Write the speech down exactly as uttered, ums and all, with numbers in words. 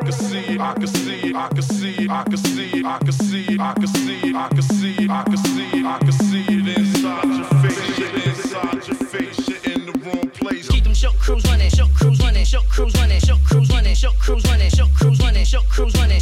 can see it, I can see it, I can see it, I can see it, I can see it, I can see it, I can see it, I can see it, I can see it inside your face, you're inside your face, you're in the wrong place. Keep them shook crews running, shook crews running, shook crews running, shook crews running, shook crews running, shook crews running, shook crews running.